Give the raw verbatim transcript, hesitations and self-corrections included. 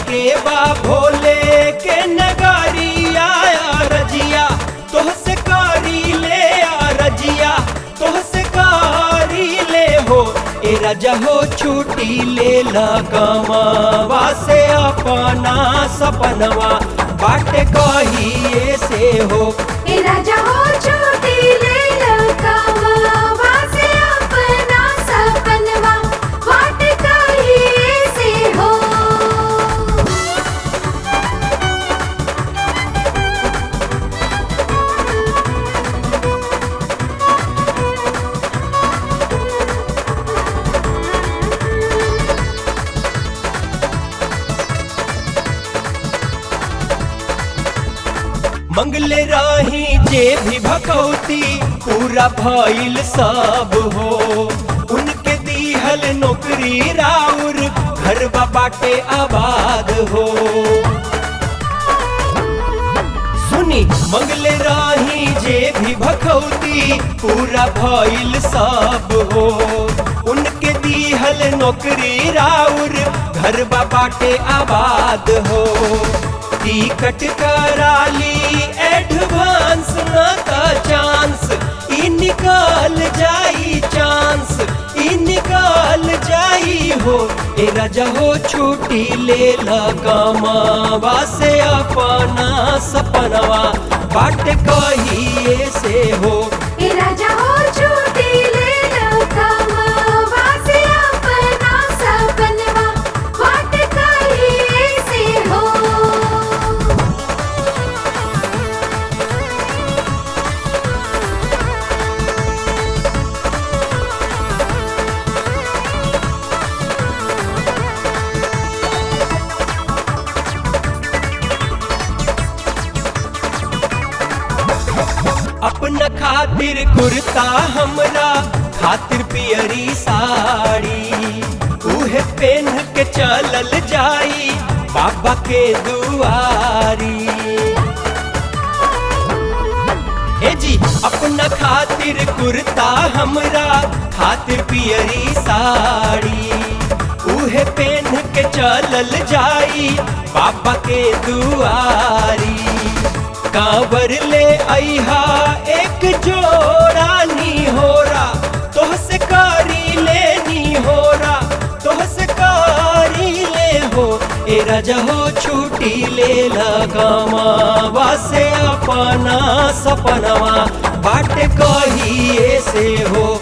के बा भोले के नगारिया रजिया तोहसे कारी ले आ रजिया तोहसे कारी ले हो ए राजा हो छुट्टी ले लगावा से अपना सपनवा बाटे कहिए से हो ए राजा हो छुट्टी ले लगावा से अपना सपनवा बाटे कहिए से हो। मंगले राही जे भी भकौती पूरा भइल सब हो उनके दीहल नौकरी राउर घर बाटे आबाद हो। सुनी मंगले राही जे भी भकौती पूरा भइल सब हो उनके दीहल नौकरी राउर घर बाटे आबाद हो। टिकट कराली एडवांस ना का चांस ई निकाल जाई चांस ई निकाल जाई हो ए राजा हो छुट्टी ले लगावा से अपना सपनवा बाट कहिए से हो। ए राजा हो छुट्टी ले लगावा से अपना सपनवा बाट कहिए से हो। अपना खातिर कुर्ता हमरा खातिर पियरी साड़ी उहे पहन के चलल जाई बाबा के दुआरी। ए जी अपना खातिर कुर्ता हमरा खातिर पियरी साड़ी उहे पहन के चलल जाई बाबा के दुआरी। कांवर ले आईहा एक जोड़ा नी होरा तोहसे कारी लेनी होरा तोहसे कारी ले हो ए राजा हो छुट्टी ले लगावा से अपना सपनवा बाट कहिए से हो।